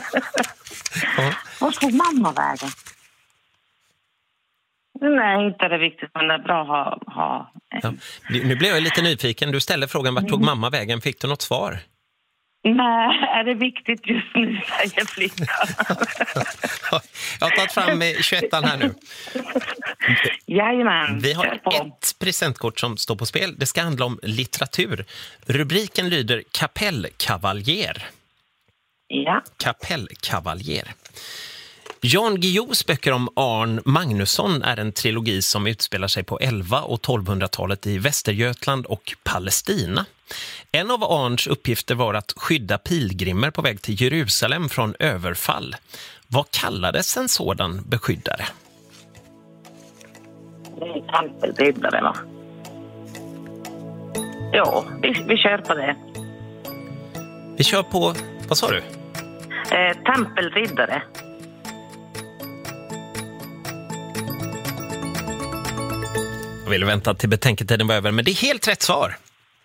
Var tog mamma vägen? Nej, inte det viktigt, men det är bra att ha. Ja. Nu blev jag lite nyfiken. Du ställde frågan, vart tog mamma vägen? Fick du något svar? Nej, är det viktigt just nu, säger flickan. Jag har tagit fram 21an här nu. Jajamän. Vi har ett presentkort som står på spel. Det ska handla om litteratur. Rubriken lyder Kapellkavaljer. Ja. Kapellkavaljer. Jan Guillous böcker om Arn Magnusson är en trilogi som utspelar sig på 1100- och 1200-talet i Västergötland och Palestina. En av Arns uppgifter var att skydda pilgrimer på väg till Jerusalem från överfall. Vad kallades en sådan beskyddare? Det är tempelriddare, va? Ja, vi kör på det. Vi kör på, vad sa du? Tempelriddare. Jag ville vänta till betänketiden var över, men det är helt rätt svar.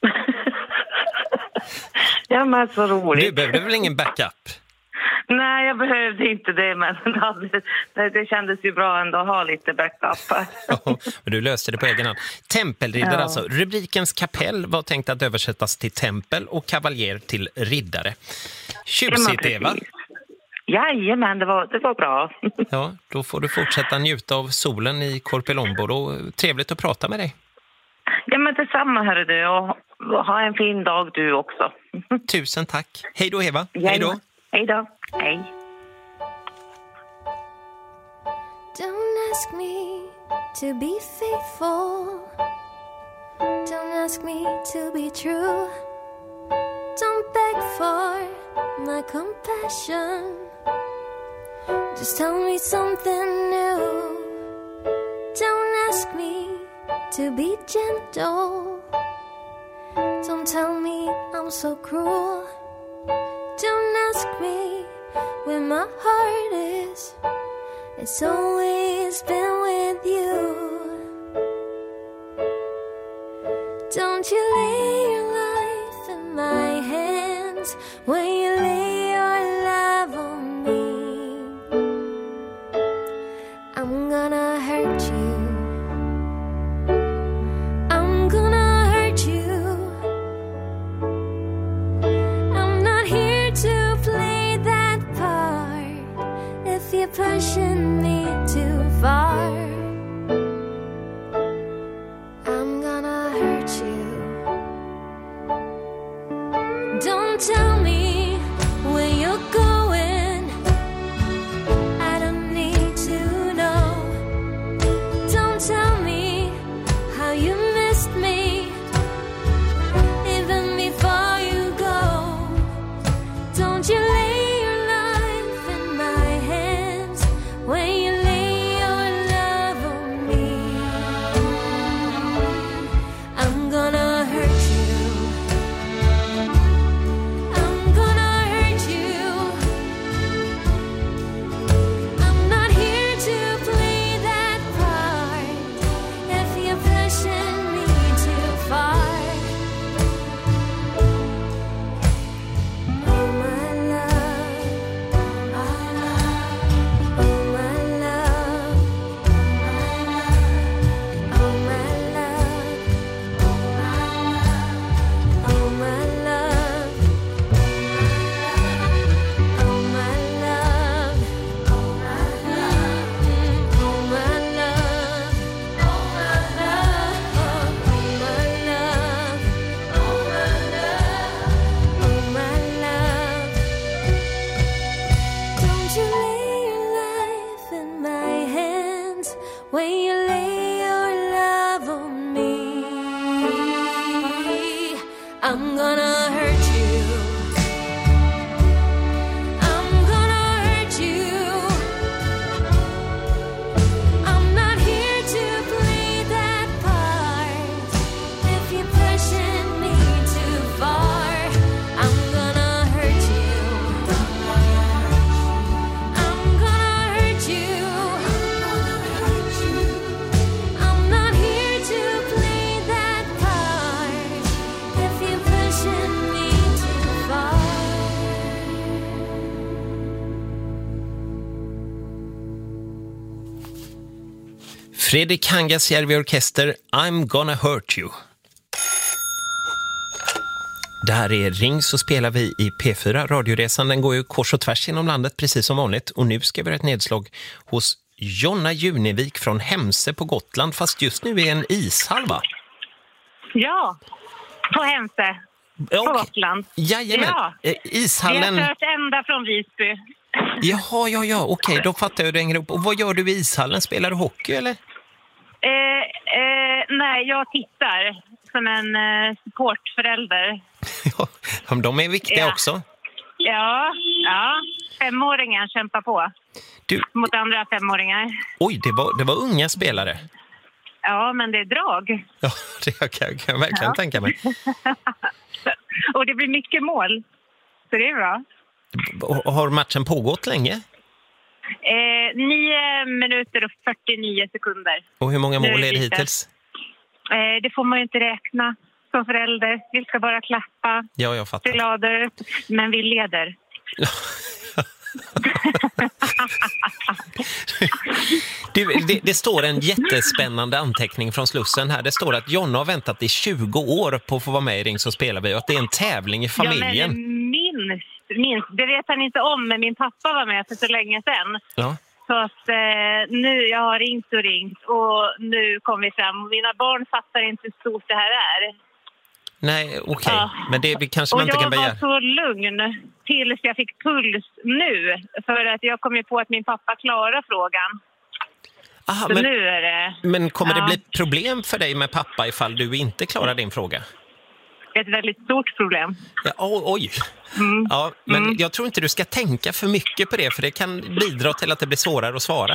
Ja, men så roligt. Du behövde väl ingen backup? Nej, jag behövde inte det, men det kändes ju bra ändå att ha lite backup. Men du löste det på egen hand. Tempelriddare alltså. Rubrikens kapell var tänkt att översättas till tempel och kavaljer till riddare. Tjusigt, Eva. Jajamän, det var bra. Ja, då får du fortsätta njuta av solen i Korpilombor och trevligt att prata med dig. Ja, men detsamma, hörru du, och ha en fin dag du också. Tusen tack. Hej då, Eva. Hej då. Hej då. Hej. Don't ask me to be faithful. Don't ask me to be true. Don't beg for my compassion. Just tell me something new. Don't ask me to be gentle. Don't tell me I'm so cruel. Don't ask me where my heart is. It's always been with you. Don't you lay your life in my hands when you lay your love on me. I'm gonna hurt you. I'm gonna hurt you. I'm not here to play that part if you're pushing me too far. I'm gonna hurt you. Don't tell me where you're going. I don't need to know. Don't tell me how you missed me even before you go. Don't you lay your life in my hands when you lay your love on me. I'm gonna hurt you. I'm gonna hurt you. I'm not here to play that part if you're pushing me too far. Oh my love, oh my love, oh my love, oh my love, oh my love, oh my love, oh my love, oh my love, oh my love, oh my love, oh my love, oh my love. Don't you lay your life in my hands when you lay your love on me. I'm gonna hurt you. I'm gonna hurt you. I'm not here to play that part if you're pushing me too far. I'm gonna hurt you. I'm gonna hurt you. Fredrik Hangasjärvi Orkester, I'm gonna hurt you. Där är Ring så spelar vi i P4. Radioresan, den går ju kors och tvärs genom landet precis som vanligt. Och nu ska vi göra ett nedslag hos Jonna Junevik från Hemse på Gotland. Fast just nu är en ishall, va? Ja, på Hemse. På Gotland. Jajamän. Ja. Ishallen... Vi har kört ända från Visby. Jaha, okej, då fattar jag hur det hänger upp. Och vad gör du i ishallen? Spelar du hockey, eller? Nej, jag tittar som en supportförälder. Ja, de är viktiga också. Ja. 5-åringen kämpar på. Mot andra 5-åringar. Oj, det var unga spelare. Ja, men det är drag. Ja, det kan jag verkligen tänka mig. Och det blir mycket mål. Så det är bra. Har matchen pågått länge? 9 minuter och 49 sekunder. Och hur många mål är det hittills? Det får man ju inte räkna som förälder. Vi ska bara klappa. Ja, jag fattar. Glada, men vi leder. Det står en jättespännande anteckning från Slussen här. Det står att Jonna har väntat i 20 år på att få vara med i Ring så spelar vi och att det är en tävling i familjen. Ja, men minst. Det vet han inte om, men min pappa var med för så länge sedan. Ja. Så att nu jag har ringt och nu kommer vi fram. Mina barn fattar inte hur stort det här är. Nej, okej. Ja. Men det kanske man inte kan begära. Och jag var så lugn tills jag fick puls nu. För att jag kom ju på att min pappa klarar frågan. Aha, så nu är det... Men kommer det bli problem för dig med pappa ifall du inte klarar din fråga? Det är ett väldigt stort problem. Ja, oj. Ja, men jag tror inte du ska tänka för mycket på det. För det kan bidra till att det blir svårare att svara.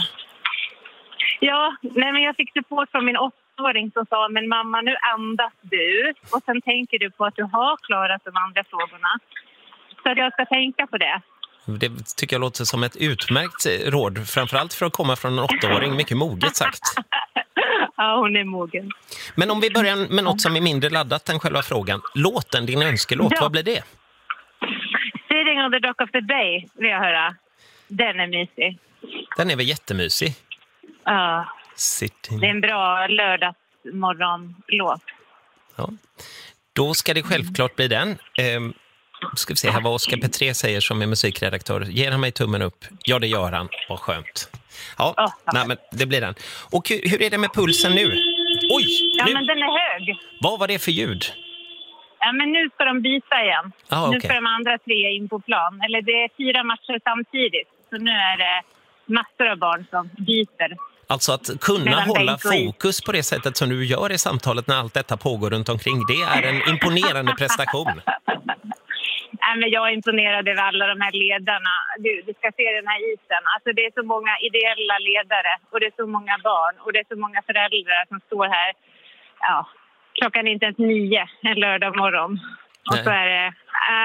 Ja, men jag fick support från min 8-åring som sa, men mamma, nu andas du. Och sen tänker du på att du har klarat de andra frågorna. Så jag ska tänka på det. Det tycker jag låter som ett utmärkt råd. Framförallt för att komma från en 8-åring. Mycket moget sagt. Ja, hon är mogen. Men om vi börjar med något som är mindre laddat än själva frågan. Låten, din önskelåt, vad blir det? Sitting on the Dock of the Bay vill jag höra. Den är mysig. Den är väl jättemysig? Ja. Sitting. Det är en bra lördagsmorgonlåt. Ja. Då ska det självklart bli den. Ska vi se här vad Oskar Petré säger som är musikredaktör. Ger han mig tummen upp? Ja, det gör han. Vad skönt. Ja, nej, men det blir den. Och hur är det med pulsen nu? Oj! Ja, nu. Men den är hög. Vad var det för ljud? Ja, men nu ska de byta igen. Okay. Nu ska de andra 3 in på plan. Eller det är 4 matcher samtidigt. Så nu är det massor av barn som byter. Alltså att kunna hålla fokus på det sättet som du gör i samtalet när allt detta pågår runt omkring. Det är en imponerande prestation. Nej, men jag är imponerad över alla de här ledarna. Du ska se den här isen. Alltså det är så många ideella ledare och det är så många barn och det är så många föräldrar som står här. Ja, klockan är inte ens 9 en lördag morgon. Och så är det,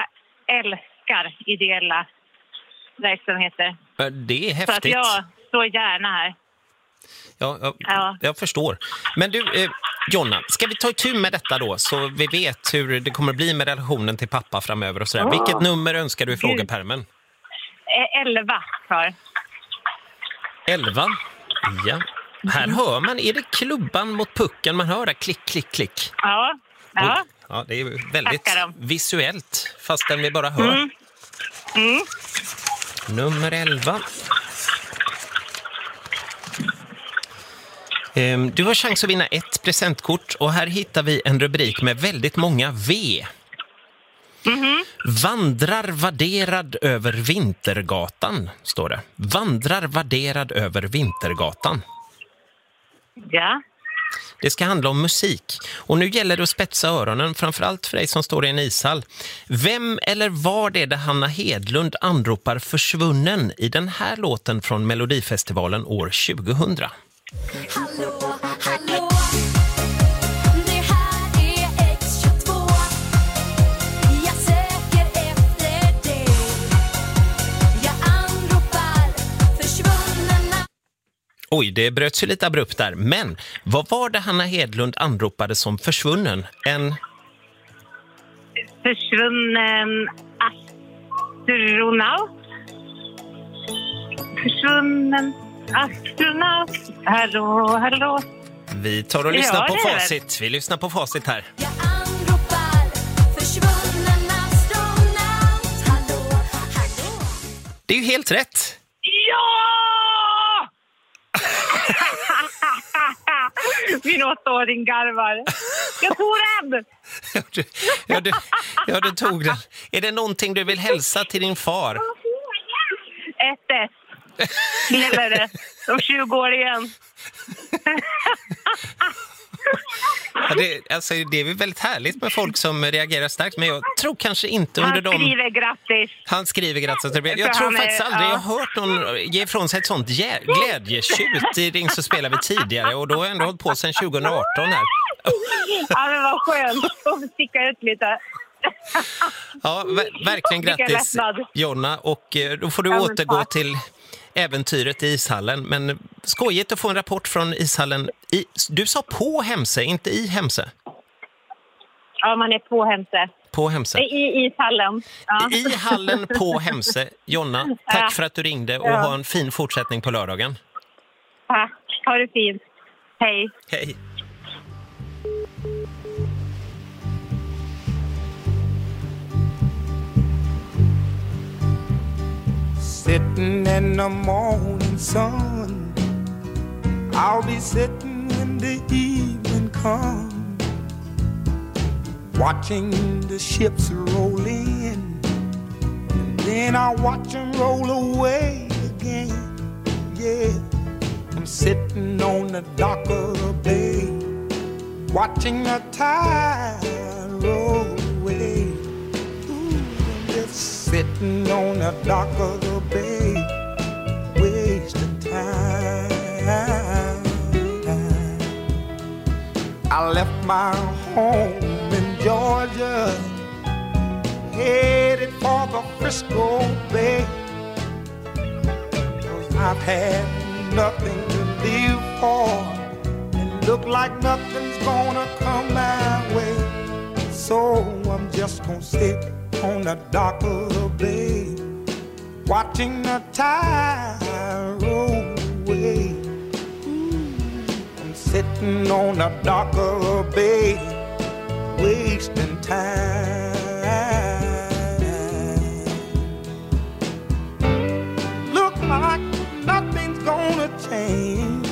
älskar ideella verksamheter. Det är häftigt. Så att jag står gärna här. Ja, jag förstår. Men du, Jonna, ska vi ta itu med detta då så vi vet hur det kommer bli med relationen till pappa framöver och sådär. Vilket nummer önskar du i frågepärmen? 11 kvar. 11? Ja. Här hör man, är det klubban mot pucken man hör där? Klick, klick, klick. Ja. Ja, det är väldigt visuellt fastän vi bara hör. Nummer 11. Du har chans att vinna ett presentkort och här hittar vi en rubrik med väldigt många V. Vandrar vadderad över Vintergatan, står det. Vandrar vadderad över Vintergatan. Ja. Det ska handla om musik. Och nu gäller det att spetsa öronen, framförallt för dig som står i en ishall. Vem eller var det Hanna Hedlund anropar försvunnen i den här låten från Melodifestivalen år 2000? Hallå, hallå. Det här är X22. Jag söker efter dig. Jag anropar försvunnen. Oj, det bröts ju lite abrupt där. Men vad var det Hanna Hedlund anropade som försvunnen? En försvunnen astronaut. Försvunnen Astronaut. Hallå, hallå. Vi tar och lyssnar på facit. Vi lyssnar på facit här. Det är ju helt rätt. Ja! Min 8-åring garvar. Jag tog den! Du tog den. Är det någonting du vill hälsa till din far? 1-1. Gäller det. Om 20 år igen. Ja, det är väl väldigt härligt med folk som reagerar starkt, men jag tror kanske inte under Han skriver grattis. Han skriver grattis. Jag tror faktiskt aldrig jag har hört någon ge ifrån sig ett sånt glädjetjut i Ring så spelar vi tidigare, och då har jag ändå hållit på sedan 2018 här. Ja, men vad skönt. Och sticka ut lite. Ja, verkligen grattis Jonna, och då får du återgå till äventyret i ishallen. Men skojigt att få en rapport från ishallen. Du sa på Hemse, inte i Hemse. Ja, man är på Hemse. På Hemse. I ishallen. Ja. I hallen på Hemse. Jonna, tack för att du ringde och ha en fin fortsättning på lördagen. Tack, ha det fint. Hej. Hej. Sitting in the morning sun, I'll be sitting when the evening comes, watching the ships roll in, and then I'll watch them roll away again. Yeah, I'm sitting on the dock of the bay, watching the tide roll away. Sitting on the dock of the bay, wasting time. I left my home in Georgia, headed for the Frisco Bay, 'cause I've had nothing to live for, and look like nothing's gonna come my way. So I'm just gonna sit on the dock of the bay, watching the tide roll away. I'm sitting on the dock of the bay, wasting time. Look like nothing's gonna change,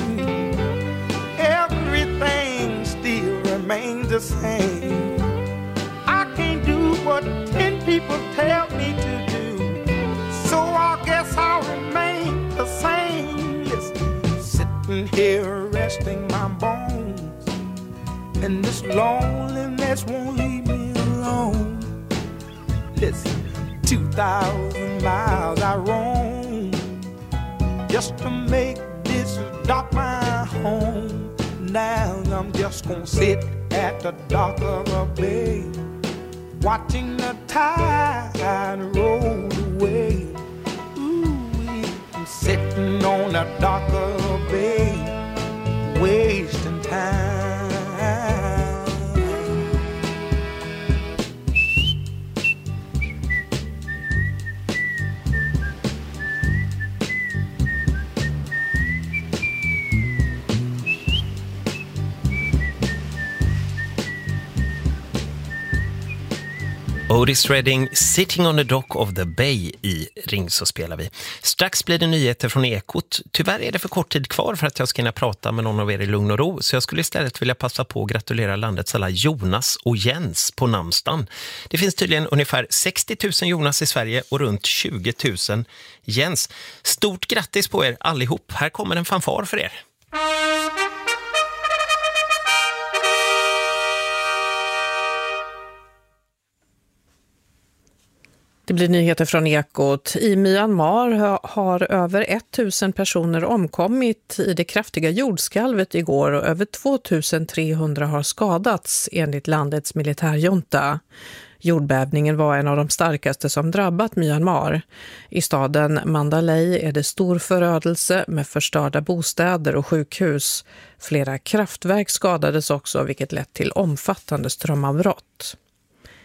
everything still remains the same. I can't do what 10 people tell me to do, so I guess I'll remain the same. Listen, sitting here resting my bones, and this loneliness won't leave me alone. Listen, 2,000 miles I roam just to make this dock my home. Now I'm just gonna sit at the dock of the bay, watching the tide roll away. Ooh, I'm sitting on the dock of the bay, wasting time. Otis Redding, Sitting on the Dock of the Bay i Ring så spelar vi. Strax blir det nyheter från Ekot. Tyvärr är det för kort tid kvar för att jag ska hinna prata med någon av er i lugn och ro, så jag skulle istället vilja passa på att gratulera landets alla Jonas och Jens på namnsdagen. Det finns tydligen ungefär 60 000 Jonas i Sverige och runt 20 000 Jens. Stort grattis på er allihop. Här kommer en fanfar för er. Det blir nyheter från Ekot. I Myanmar har över 1000 personer omkommit i det kraftiga jordskalvet igår och över 2300 har skadats enligt landets militärjunta. Jordbävningen var en av de starkaste som drabbat Myanmar. I staden Mandalay är det stor förödelse med förstörda bostäder och sjukhus. Flera kraftverk skadades också, vilket lett till omfattande strömavbrott.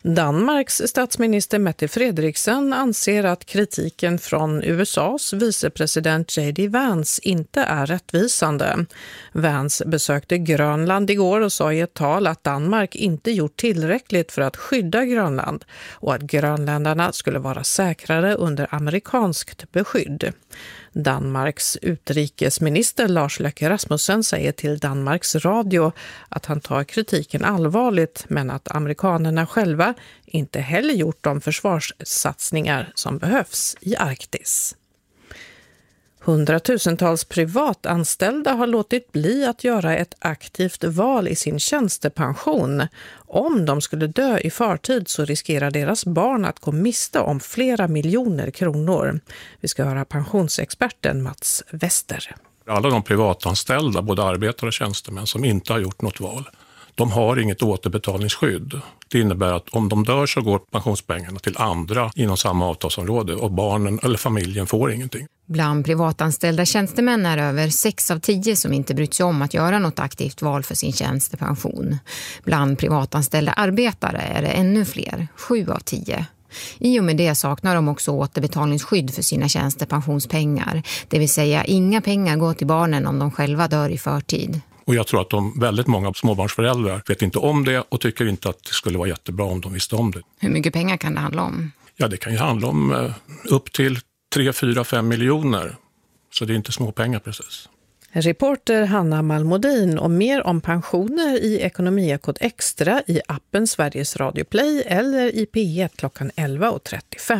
Danmarks statsminister Mette Frederiksen anser att kritiken från USAs vicepresident J.D. Vance inte är rättvisande. Vance besökte Grönland igår och sa i ett tal att Danmark inte gjort tillräckligt för att skydda Grönland och att grönländarna skulle vara säkrare under amerikanskt beskydd. Danmarks utrikesminister Lars Løkke Rasmussen säger till Danmarks Radio att han tar kritiken allvarligt, men att amerikanerna själva inte heller gjort de försvarssatsningar som behövs i Arktis. Hundratusentals privatanställda har låtit bli att göra ett aktivt val i sin tjänstepension. Om de skulle dö i förtid så riskerar deras barn att gå miste om flera miljoner kronor. Vi ska höra pensionsexperten Mats Wester. Alla de privatanställda, både arbetare och tjänstemän som inte har gjort något val, de har inget återbetalningsskydd. Det innebär att om de dör så går pensionspengarna till andra inom samma avtalsområde och barnen eller familjen får ingenting. Bland privatanställda tjänstemän är över 6 av 10 som inte brytt sig om att göra något aktivt val för sin tjänstepension. Bland privatanställda arbetare är det ännu fler, 7 av 10. I och med det saknar de också återbetalningsskydd för sina tjänstepensionspengar. Det vill säga inga pengar går till barnen om de själva dör i förtid. Och jag tror att väldigt många småbarnsföräldrar vet inte om det och tycker inte att det skulle vara jättebra om de visste om det. Hur mycket pengar kan det handla om? Ja, det kan ju handla om upp till 3, 4, 5 miljoner. Så det är inte små pengar precis. Reporter Hanna Malmodin, och mer om pensioner i Ekonomiekot Extra i appen Sveriges Radio Play eller i P1 klockan 11.35.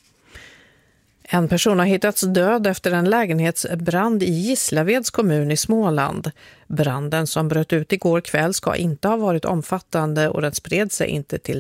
En person har hittats död efter en lägenhetsbrand i Gislaveds kommun i Småland. Branden som bröt ut igår kväll ska inte ha varit omfattande och den spred sig inte till